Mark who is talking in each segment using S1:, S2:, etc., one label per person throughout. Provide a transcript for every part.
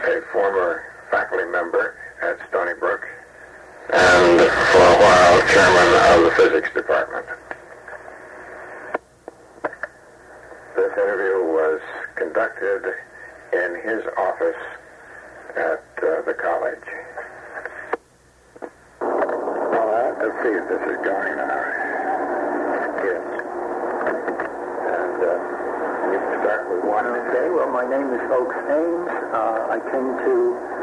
S1: a former faculty member at Stony Brook and for a while chairman of the physics department. This interview was conducted in his office at the college. Let's see if this is going now. Yes. And you can start with one.
S2: Okay, well, my name is Oakes Ames. I came to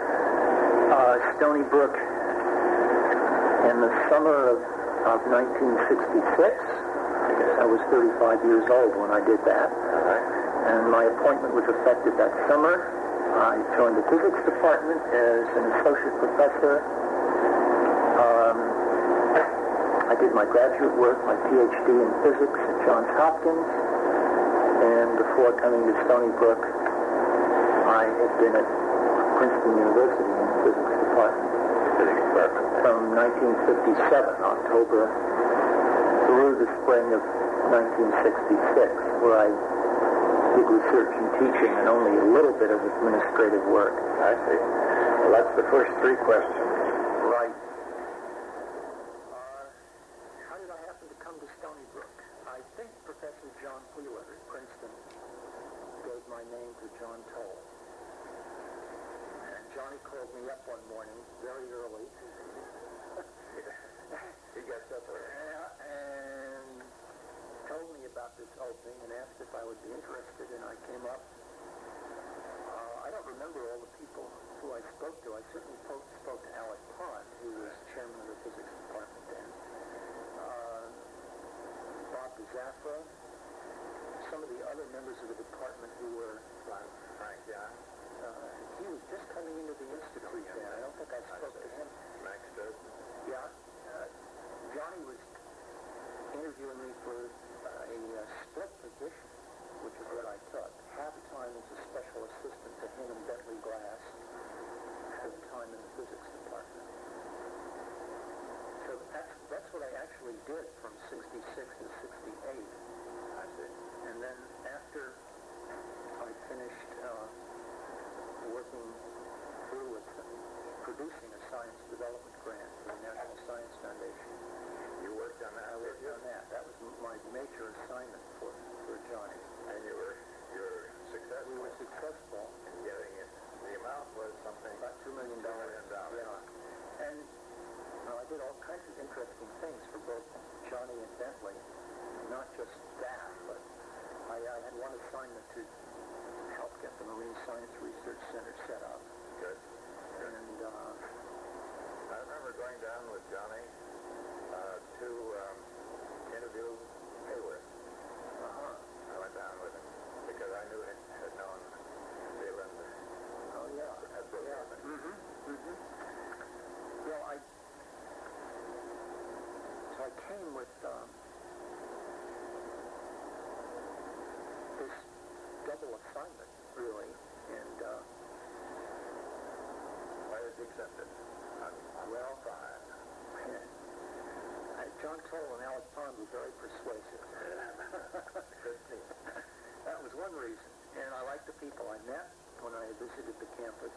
S2: Stony Brook in the summer of 1966. I guess I was 35 years old when I did that. And my appointment was effective that summer. I joined the physics department as an associate professor. I did my graduate work, my PhD in physics at Johns Hopkins. And before coming to Stony Brook, I had been at Princeton University in the physics department. From 1957, October, through the spring of 1966, where I did research and teaching and only a little bit of administrative work.
S1: I see. Well, that's the first three questions.
S2: Right. How did I happen to come to Stony Brook? I think Professor John Wheeler at Princeton gave my name to John Toll. And Johnny called me up one morning, very early.
S1: He gets up early.
S2: And told me about this opening and asked if I would be interested, and I came up. I don't remember all the people who I spoke to. I certainly spoke to Alec Pond, who was chairman of the physics department then. Bob Zafra, some of the other members of the department who were...
S1: Frank, yeah.
S2: He was just coming into the institute then. I don't think I spoke to him.
S1: Max Sturz?
S2: Yeah. Johnny was interviewing me for a split position, which is what I took. Half the time as a special assistant to him and Bentley Glass, half the time in the physics department. So that's what I actually did from 66 to 68.
S1: I see.
S2: And then after I finished working through with producing a science development grant for the National Science Foundation.
S1: You worked on that?
S2: I worked on that. That was my major assignment for Johnny.
S1: And you were successful?
S2: We were successful.
S1: In getting it. The amount was something...
S2: About $2 million.
S1: $2 million.
S2: Yeah. And I did all kinds of interesting things for both Johnny and Bentley. Not just that, but I had one assignment to help get the Marine Science Research Center set up.
S1: Good.
S2: And
S1: I remember going down with Johnny to interview Hayward. I went down with him because I knew had known Leland.
S2: Oh, yeah.
S1: At Brookhaven.
S2: Well, so I came with this double assignment, really, and
S1: why did you accept it?
S2: Well, John Toll and Alec Pond were very persuasive. That was one reason. And I liked the people I met when I visited the campus.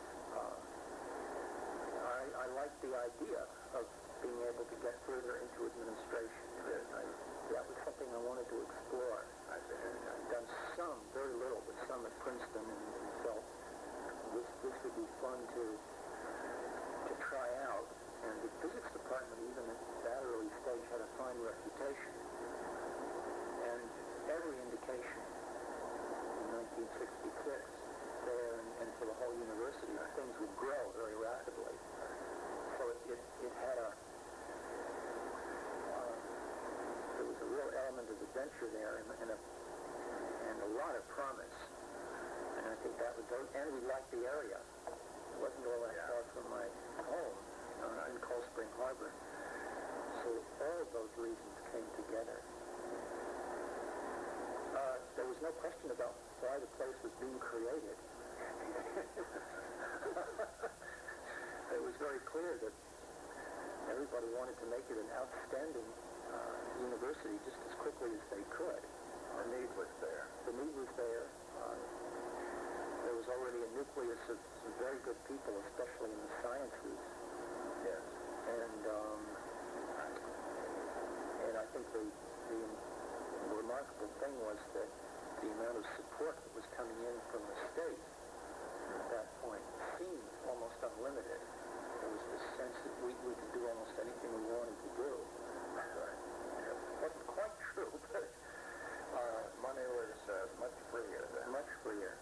S2: I liked the idea of being able to get further into administration. That was something I wanted to explore. I'd done some, very little, but some at Princeton, and felt this would be fun to try out. And the physics department, even at that early stage, had a fine reputation. And every indication in 1966 there and for the whole university that things would grow very rapidly. So it had there was a real element of adventure there and a lot of promise. And I think that was, and we liked the area. It wasn't all that far from my home in Cold Spring Harbor. So all of those reasons came together. There was no question about why the place was being created. It was very clear that everybody wanted to make it an outstanding university just as quickly as they could.
S1: The need was there.
S2: The need was there. There was already a nucleus of some very good people, especially in the sciences.
S1: Yes.
S2: And I think the remarkable thing was that the amount of support that was coming in from the state at that point seemed almost unlimited. There was this sense that we could do almost anything we wanted to do. It wasn't quite true, but
S1: money was much freer then.
S2: Much freer.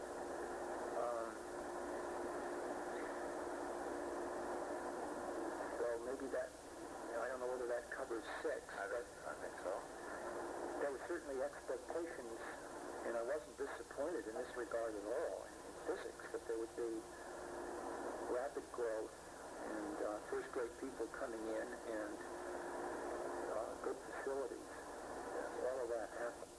S2: So maybe that, I don't know whether that covers 6.
S1: I think so.
S2: There were certainly expectations, and I wasn't disappointed in this regard at all, in physics, that there would be rapid growth and first-rate people coming in and good facilities. All of that happened.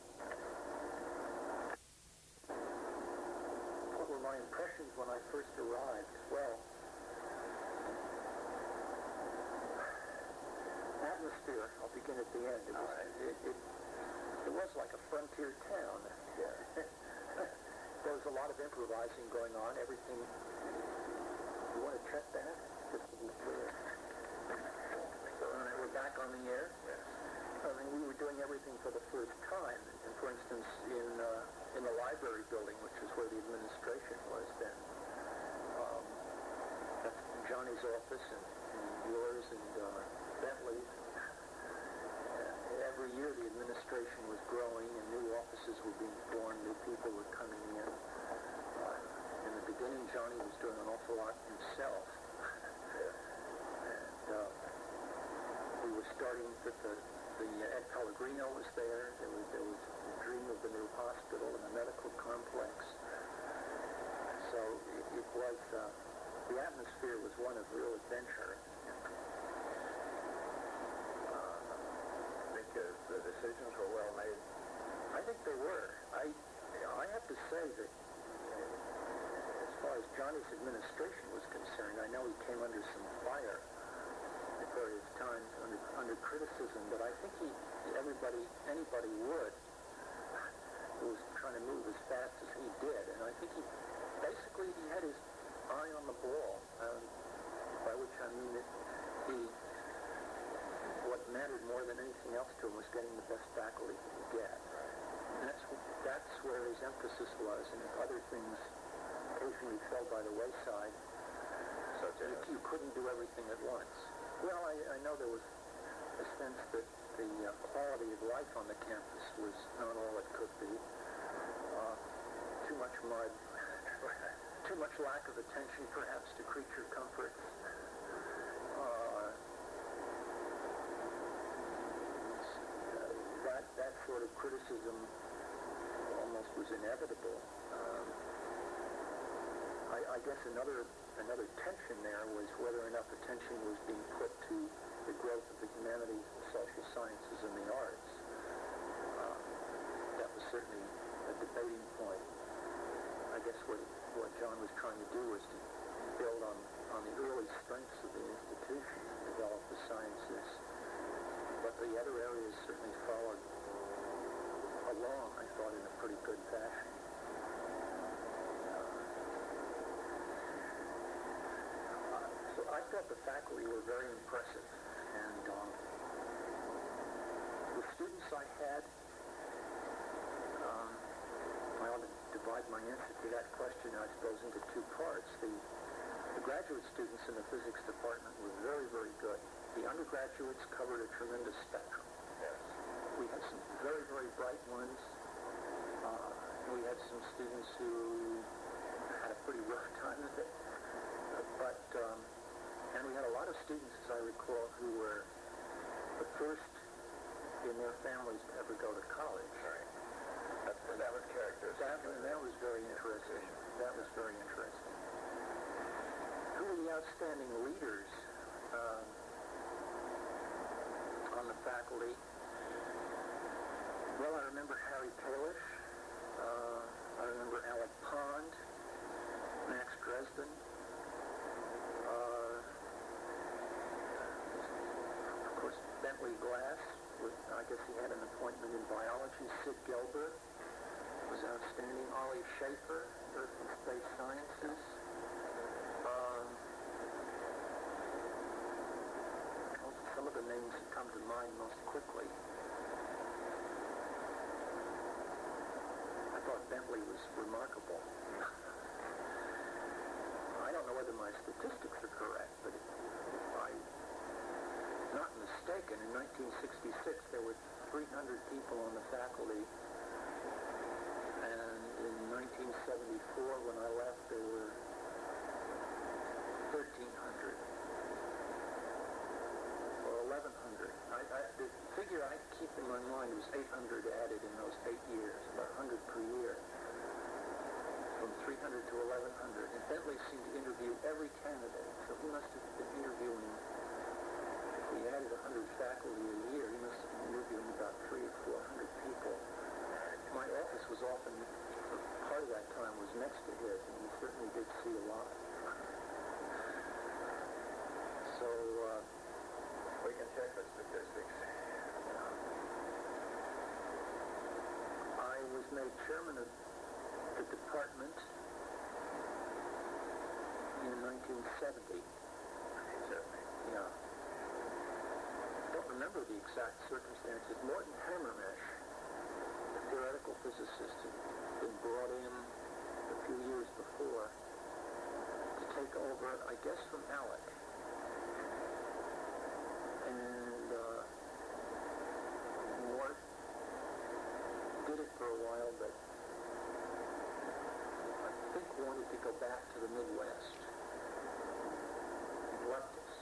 S2: What were my impressions when I first arrived? Well, atmosphere, I'll begin at the end. It was like a frontier town.
S1: Yeah.
S2: There was a lot of improvising going on. Everything. You want to check that? Just to be clear. So we're back on the air.
S1: Yes.
S2: I mean, we were doing everything for the first time. And for instance, in the library building, which is where the administration was then, that's Johnny's office and yours and Bentley's. Every year the administration was growing and new offices were being formed, new people were coming in. In the beginning, Johnny was doing an awful lot himself. And we were starting with the Ed Pellegrino was there. There was the dream of the new hospital and the medical complex. So it was, the atmosphere was one of real adventure.
S1: The decisions were well made.
S2: I think they were. I have to say that as far as Johnny's administration was concerned, I know he came under some fire at various times under criticism, but I think anybody would who was trying to move as fast as he did, and I think he had his eye on the ball, by which I mean that what mattered more than anything else to him was getting the best faculty he could get. And that's where his emphasis was, and if other things occasionally fell by the wayside, you couldn't do everything at once. Well, I know there was a sense that the quality of life on the campus was not all it could be. Too much mud, too much lack of attention perhaps to creature comforts. That sort of criticism almost was inevitable. I guess another tension there was whether enough attention was being put to the growth of the humanities, the social sciences, and the arts. That was certainly a debating point. I guess what John was trying to do was to build on the early strengths of the institution and develop the sciences. But the other areas certainly followed along, I thought, in a pretty good fashion. So I thought the faculty were very impressive, and the students I had, I ought to divide my answer to that question, I suppose, into 2 parts. The graduate students in the physics department were very, very good. The undergraduates covered a tremendous spectrum.
S1: Yes.
S2: We had some very, very bright ones. We had some students who had a pretty rough time of it. And we had a lot of students, as I recall, who were the first in their families to ever go to college.
S1: Right. That was characteristic.
S2: That was very interesting. That was very interesting. Who were the outstanding leaders on the faculty? Well, I remember Harry Kalish. I remember Alec Pond, Max Dresden. Of course, Bentley Glass. I guess he had an appointment in biology. Sid Gilbert was outstanding. Ollie Schaefer, Earth and Space Science. to mind most quickly. I thought Bentley was remarkable. I don't know whether my statistics are correct, but if I'm not mistaken, in 1966 there were 300 people on the faculty, and in 1974 when I left there were 1,300 or 1,100. The figure I keep in my mind was 800 added in those 8 years, about 100 per year, from 300 to 1,100. And Bentley seemed to interview every candidate, so he must have been interviewing, if we added 100 faculty a year, he must have been interviewing about 300 or 400 people. My office was often, for part of that time, was next to his, and he certainly did see a lot. So,
S1: we can check the statistics.
S2: I was made chairman of the department in 1970.
S1: 1970.
S2: Yeah. I don't remember the exact circumstances. Morton Hammermesh, the theoretical physicist, had been brought in a few years before to take over, I guess, from Alec. And Mort did it for a while, but I think wanted to go back to the Midwest. He left us.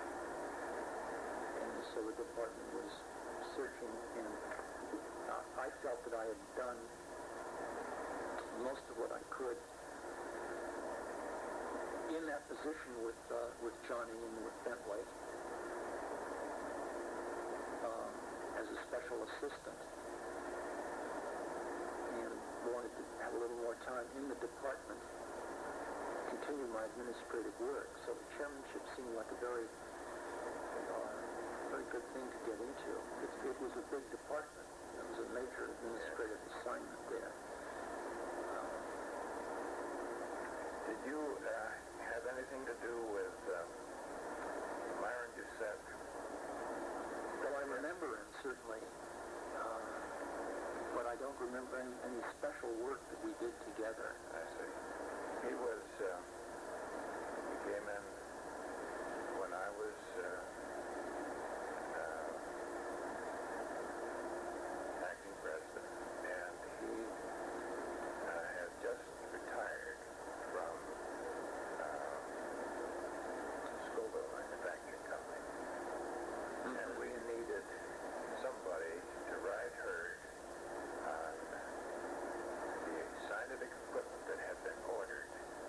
S2: And so the department was searching, and I felt that I had done most of what I could in that position with Johnny and with Bentley as a special assistant, and wanted to have a little more time in the department, continue my administrative work. So the chairmanship seemed like a very good thing to get into. It was a big department. It was a major administrative assignment there.
S1: Did you have anything to do with Myron Doucette?
S2: Well, I remember him, certainly. But I don't remember any special work that we did together.
S1: I see. He came in when I was acting president, and he had just retired from Scoville Manufacturing Company. And we needed somebody to ride herd on the scientific equipment that had been ordered.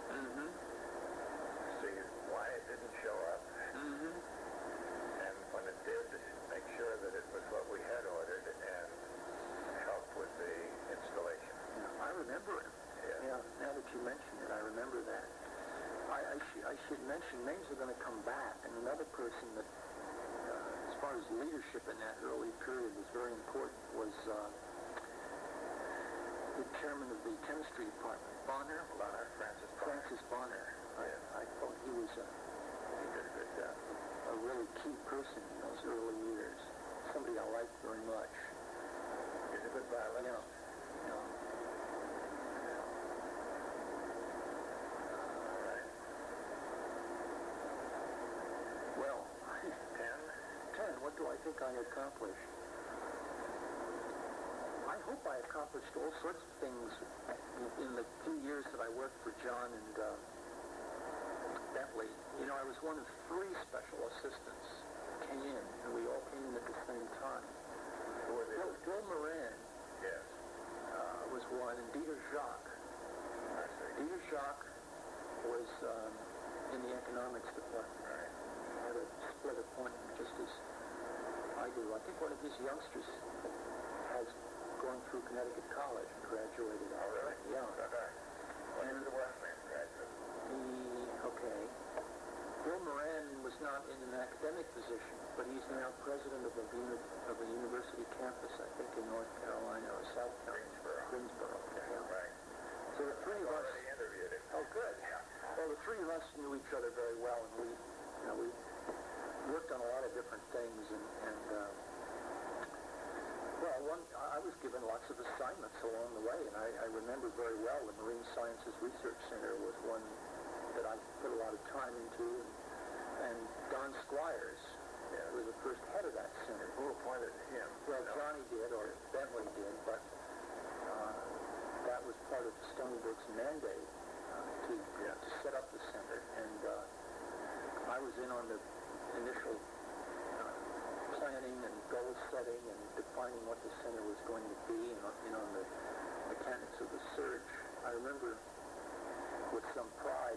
S1: See why it didn't show up. And when it did, make sure that it was what we had ordered and help with the installation.
S2: I remember him. Yeah, now that you mention it, I remember that. I should mention, names are going to come back, and another person that, as far as leadership in that early period was very important, was the chairman of the chemistry department, Francis Bonner. I thought he was a really key person in those early years. Somebody I liked very much.
S1: He's a good violinist.
S2: Yeah. Well, 10. What do I think I accomplished? I hope I accomplished all sorts of things in the few years that I worked for John and Bentley. You know, I was one of 3 special assistants who came in, and we all came in at the same time.
S1: Who were they?
S2: Bill Moran was one, and Dieter Jacques.
S1: I see.
S2: Dieter Jacques was in the economics department.
S1: Right.
S2: Had a split appointment just as I do. I think one of his youngsters has gone through Connecticut College and graduated.
S1: Oh, really?
S2: Yeah.
S1: When did the Wesleyan graduate?
S2: Okay. Bill Moran was not in an academic position, but he's now president of a university campus, I think in North Carolina or South Carolina. Greensboro. Yeah.
S1: Right.
S2: So the 3 of us...
S1: already interviewed him.
S2: Oh, good. Well, the 3 of us knew each other very well, and we worked on a lot of different things, I was given lots of assignments along the way, and I remember very well the Marine Sciences Research Center was one that I put a lot of time into, and Don Squires was the first head of that center.
S1: Who appointed him?
S2: Well, Johnny did, or Bentley did, but that was part of Stony Brook's mandate to set up the center, and I was in on the initial planning and goal setting and defining what the center was going to be, and on the mechanics of the search. I remember with some pride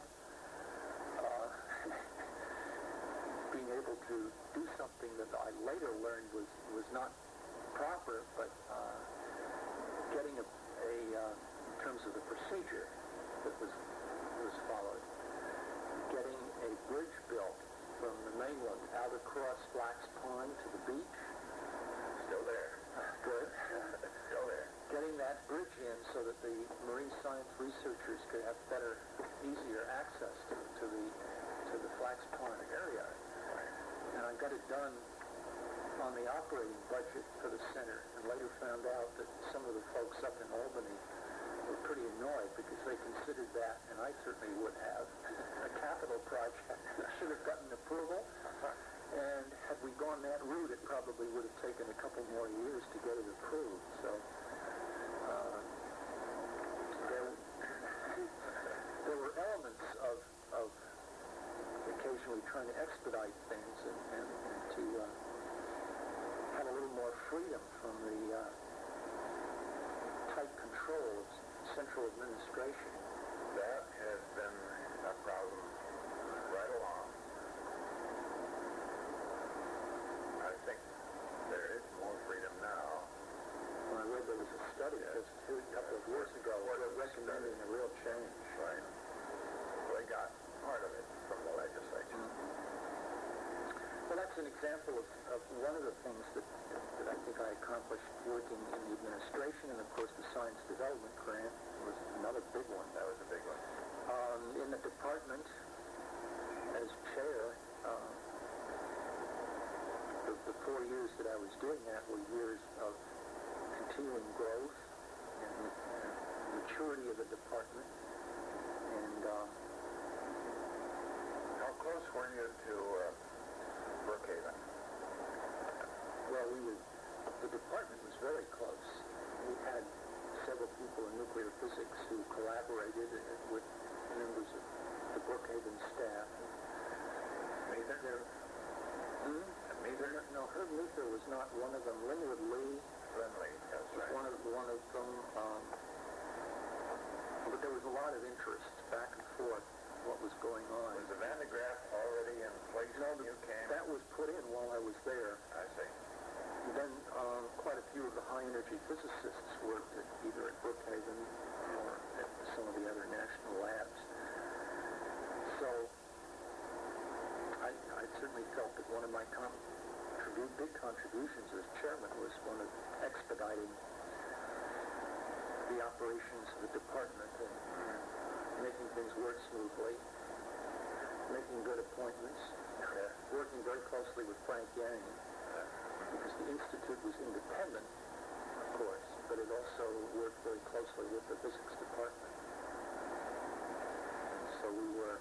S2: being able to do something that I later learned was not proper, but getting in terms of the procedure that was followed, getting a bridge built from the mainland out across Flax Pond to the beach.
S1: Still there.
S2: Good.
S1: Still there.
S2: Getting that bridge in so that the marine science researchers could have better, easier access to the Flax Pond area. And I got it done on the operating budget for the center, and later found out that some of the folks up in Albany were pretty annoyed because they considered that, and I certainly would have, a capital project that should have gotten approval. And had we gone that route, it probably would have taken a couple more years to get it approved. So there were elements of occasionally trying to expedite things and to have a little more freedom from the tight control of central administration.
S1: That has been a problem right along. I think there is more freedom now.
S2: Well, I read there was a study just a couple of years ago recommending a real change.
S1: Right. They got part of it from the legislature.
S2: Well, that's an example of one of the things that I think I accomplished working in the administration, and of course the Science Development Grant was another big one.
S1: That was a big one.
S2: In the department, as chair, the 4 years that I was doing that were years of continuing growth and maturity of the department. And
S1: how close were you to Brookhaven?
S2: Well, the department was very close. We had several people in nuclear physics who collaborated with members of the Brookhaven staff.
S1: Mather? Mather?
S2: No, Herb Mather was not one of them. Linwood Lee.
S1: Lindley, that's right.
S2: One of them. But there was a lot of interest back and forth what was going on.
S1: Was the Van de Graaff already in place when you came?
S2: That was put in while I was there.
S1: I see.
S2: Then quite a few of the high-energy physicists worked either at Brookhaven or at some of the other national labs. So I certainly felt that one of my big contributions as chairman was one of expediting the operations of the department and making things work smoothly, making good appointments, working very closely with Frank Yang, because the Institute was independent, of course, but it also worked very closely with the physics department. And so we were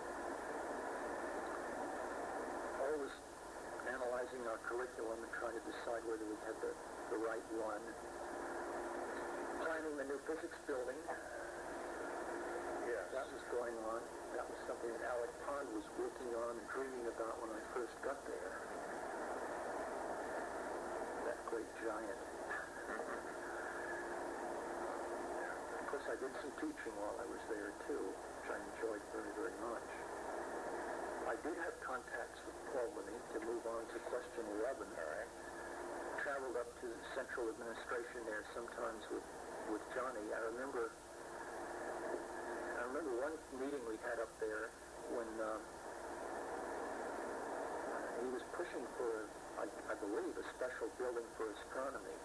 S2: always analyzing our curriculum and trying to decide whether we had the right one. Planning the new physics building.
S1: Yes.
S2: That was going on. That was something that Alec Pond was working on and dreaming about when I first got there. That great giant. Of course, I did some teaching while I was there, too, which I enjoyed very, very much. I did have contacts with Albany to move on to question 11.
S1: All right.
S2: Traveled up to central administration there sometimes with Johnny. I remember one meeting we had up there when he was pushing for, I believe, a special building for astronomy.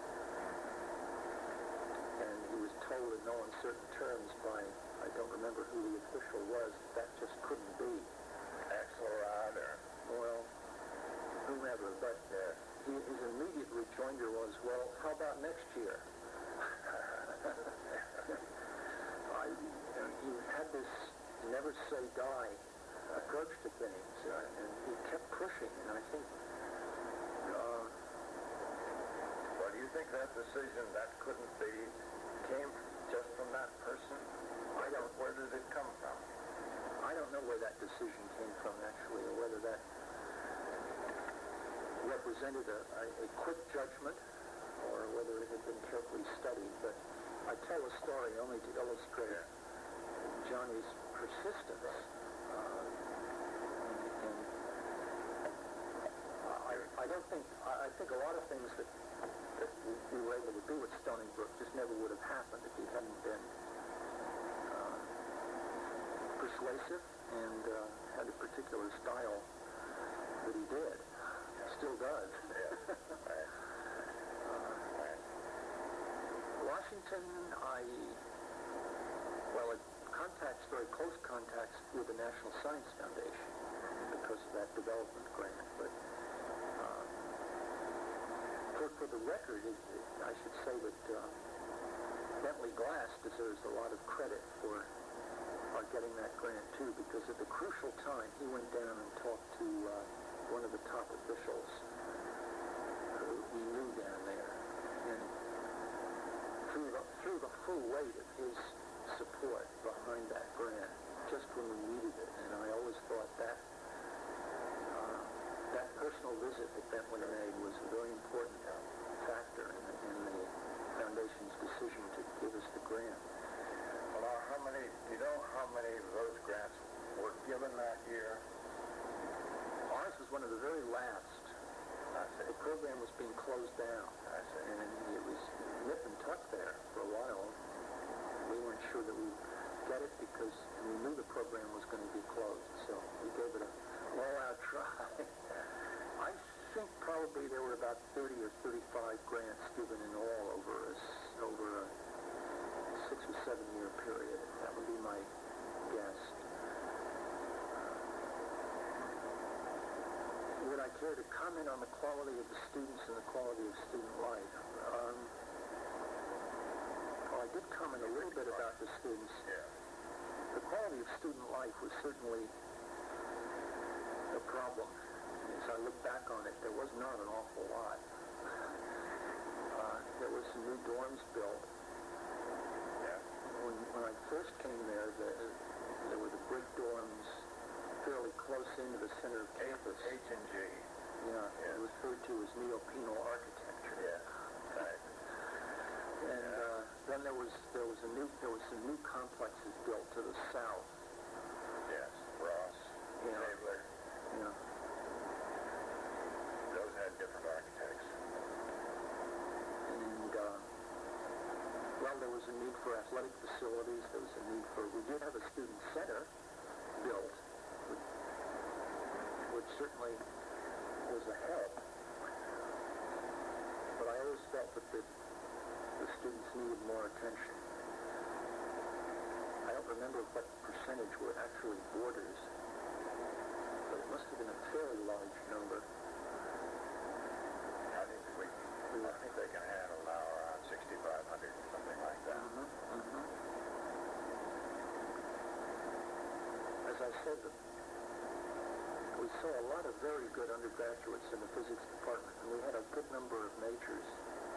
S2: And he was told in no uncertain terms by, I don't remember who the official was, that just couldn't be.
S1: Axelrod or...
S2: Well, never say die approach to things, and he kept pushing, and I think...
S1: Well, do you think that decision, that couldn't be, came just from that person?
S2: I don't...
S1: Where did it come from?
S2: I don't know where that decision came from, actually, or whether that represented a quick judgment, or whether it had been carefully studied, but I tell a story only to illustrate Johnny's persistence. I think a lot of things that we were able to do at Stony Brook just never would have happened if he hadn't been persuasive and had a particular style that he did. Still does. Washington, it contacts, very close contacts with the National Science Foundation because of that development grant. But for the record, I should say that Bentley Glass deserves a lot of credit for getting that grant too, because at the crucial time, he went down and talked to one of the top officials who he knew down there, and threw the full weight of his support behind that grant just when we needed it. And I always thought that that personal visit that Bentley made was a very important factor in the Foundation's decision to give us the grant.
S1: Well, do you know how many of those grants were given that year?
S2: Ours was one of the very last. The program was being closed down, and it was nip and tuck there for a while. We weren't sure that we'd get it because we knew the program was going to be closed, so we gave it a all-out try. I think probably there were about 30 or 35 grants given in all over a 6 or 7 year period. That would be my guess. Would I care to comment on the quality of the students and the quality of student life? I did comment a little bit about the students. The quality of student life was certainly a problem. As I look back on it, there was not an awful lot. There was some new dorms built. When I first came there, there were the brick dorms fairly close into the center of campus.
S1: H&G.
S2: Yeah, referred to as neo-penal architecture.
S1: Yeah, right.
S2: And then there was some new complexes built to the south.
S1: Yes, Ross, Taylor.
S2: Yeah.
S1: Those had different architects.
S2: And there was a need for athletic facilities. There was a need for. We did have a student center built, which certainly was a help. But I always felt that the students needed more attention. I don't remember what percentage were actually boarders, but it must have been a fairly large number.
S1: I think they can handle now around 6,500 or something like that.
S2: As I said, we saw a lot of very good undergraduates in the physics department, and we had a good number of majors.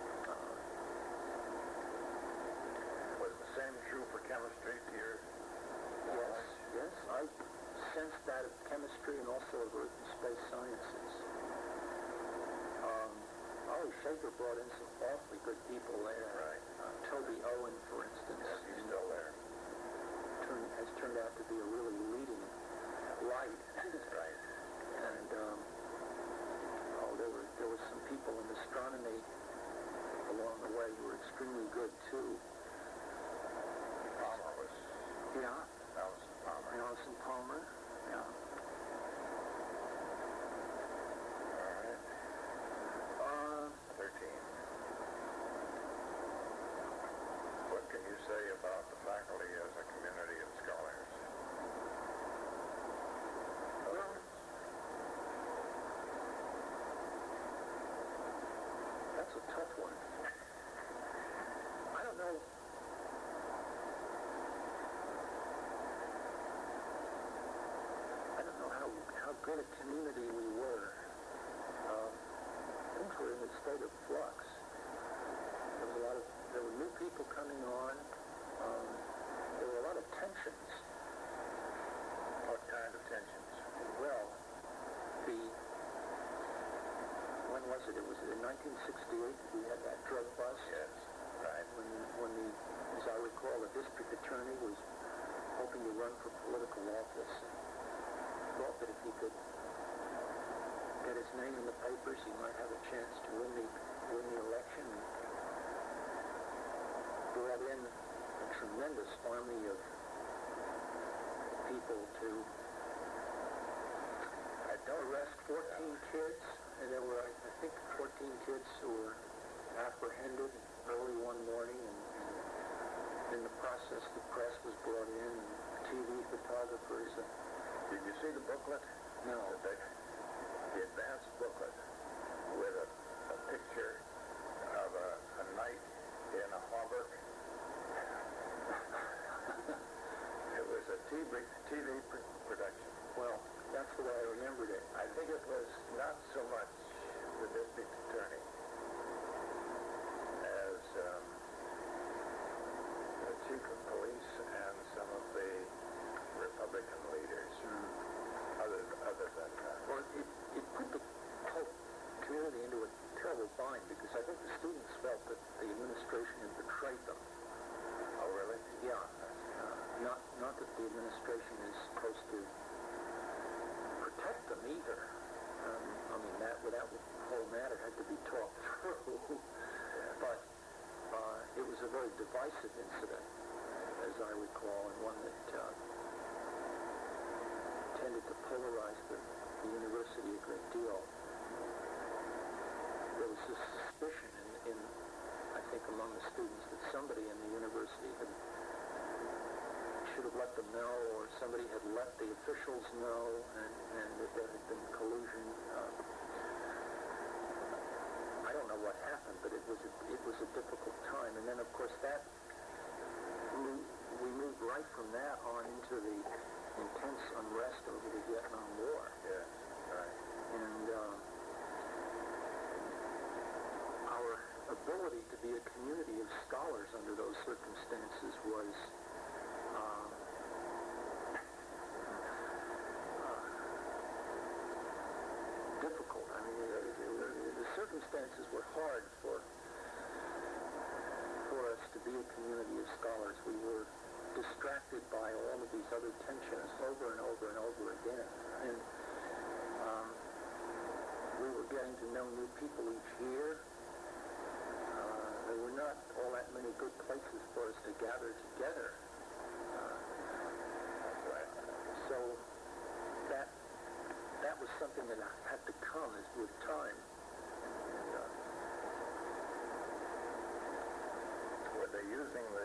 S1: Was the same true for chemistry to your knowledge?
S2: Yes. I sensed that of chemistry and also of earth and space sciences. Ollie Shaker brought in some awfully good people there.
S1: Right.
S2: Toby Owen, for instance.
S1: Yes, he's still there.
S2: Has turned out to be a really leading light.
S1: Right.
S2: And there were some people in astronomy along the way who were extremely good too.
S1: Palmer was.
S2: Yeah. Allison Palmer. Yeah.
S1: All right. 13. What can you say about the faculty as a community of scholars?
S2: Well, that's a tough one. I don't know. great a community we were. Things were in a state of flux. There were new people coming on. There were a lot of tensions.
S1: What kind of tensions?
S2: Well, when was it? It was in 1968 we had that drug bust.
S1: Yes, right.
S2: When as I recall, the district attorney was hoping to run for political office. Thought that if he could get his name in the papers, he might have a chance to win the election. Brought in a tremendous army of people to arrest 14 kids, and there were, I think, 14 kids who were apprehended early one morning, and in the process, the press was brought in, and TV photographers.
S1: Did you see the booklet?
S2: No.
S1: The advance booklet with a picture of a night in a harbor. It was a TV production.
S2: Well, that's the way I remembered it.
S1: I think it was not so much the district attorney as the chief of police and some of the Republican leaders. Other than that.
S2: Well, it put the whole community into a terrible bind, because I think the students felt that the administration had betrayed them.
S1: Oh, really?
S2: Yeah. Not that the administration is supposed to protect them either. I mean, that whole matter had to be talked through. But it was a very divisive incident, as I recall, and one that tended to polarize the university a great deal. There was this suspicion I think, among the students that somebody in the university should have let them know, or somebody had let the officials know, and that there had been collusion. I don't know what happened, but it was a difficult time. And then, of course, we moved right from that on into the intense unrest over the Vietnam War.
S1: Yes, right.
S2: And our ability to be a community of scholars under those circumstances was difficult. I mean, the circumstances were hard for us to be a community of scholars. We were distracted by all of these other tensions over and over and over again. And we were getting to know new people each year. There were not all that many good places for us to gather together.
S1: That's right.
S2: So that was something that had to come as with time. And,
S1: were they using the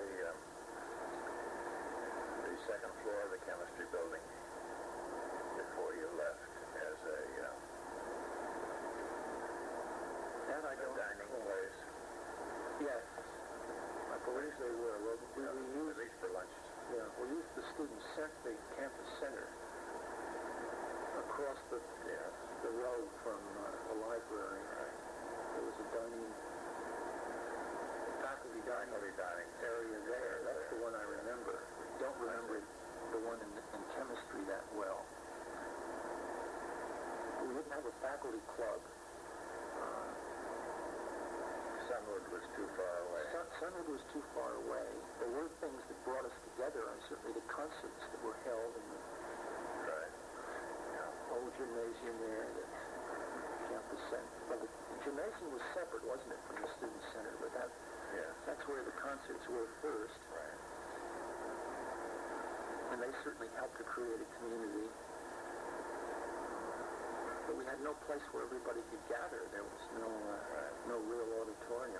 S1: second floor of the chemistry building before you left as a dining place?
S2: Yes, I believe they were. Well, we used,
S1: at least for lunches.
S2: Yeah, we used the student the campus center across the road from the library.
S1: Right.
S2: There was a faculty dining area there. That's the one I remember. Don't remember the one in chemistry that well. We didn't have a faculty club.
S1: Sunwood was too far away.
S2: Sunwood was too far away. There were things that brought us together, and certainly the concerts that were held in the old gymnasium there, the campus center. Well, the gymnasium was separate, wasn't it, from the student center? But that's where the concerts were first.
S1: Right.
S2: And they certainly helped to create a community. But we had no place where everybody could gather. There was no real auditorium.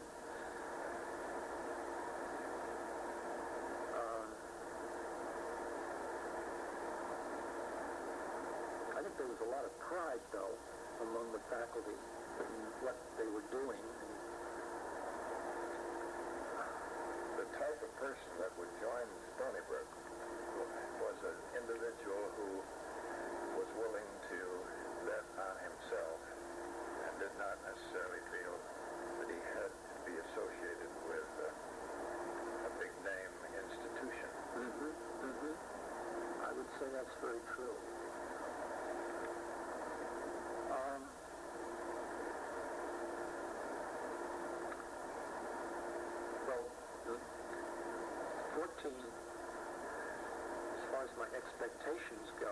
S2: I think there was a lot of pride, though, among the faculty in what they were doing.
S1: The type of person that would join Stony Brook was an individual who was willing to
S2: that's very true. Well, 14, as far as my expectations go,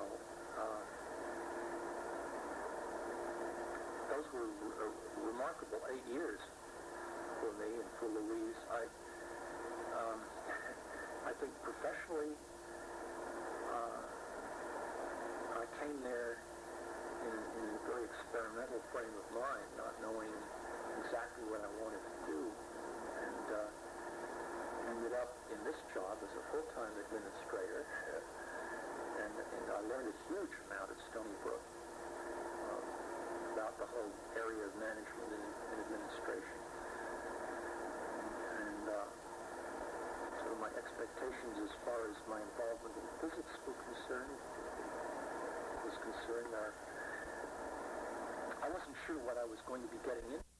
S2: those were remarkable 8 years for me and for Louise. I think professionally, I came there in a very experimental frame of mind, not knowing exactly what I wanted to do, and ended up in this job as a full-time administrator, and I learned a huge amount at Stony Brook about the whole area of management and administration. And so my expectations as far as my involvement in physics was concerned, I wasn't sure what I was going to be getting into.